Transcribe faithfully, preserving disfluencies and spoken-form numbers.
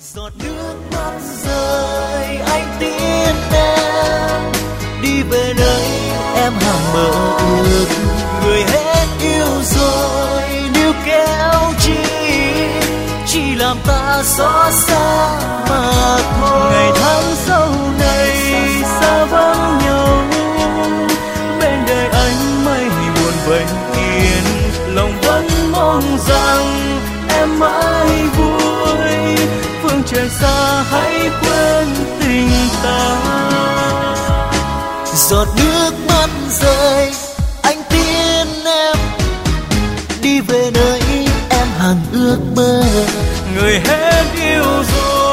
Giọt nước mắt rơi anh tin em đi về nơi em hằng mơ ước. Người hết yêu rồi níu kéo chi chỉ làm ta xót xa mà thôi. Ngày tháng sau này xa vắng nhau, bên đời anh mây buồn vây yên, lòng vẫn mong rằng em mãi vui. Phương trời xa hãy quên tình ta. Giọt nước mắt rơi anh tin em đi về nơi em hằng ước mơ. Người hết yêu rồi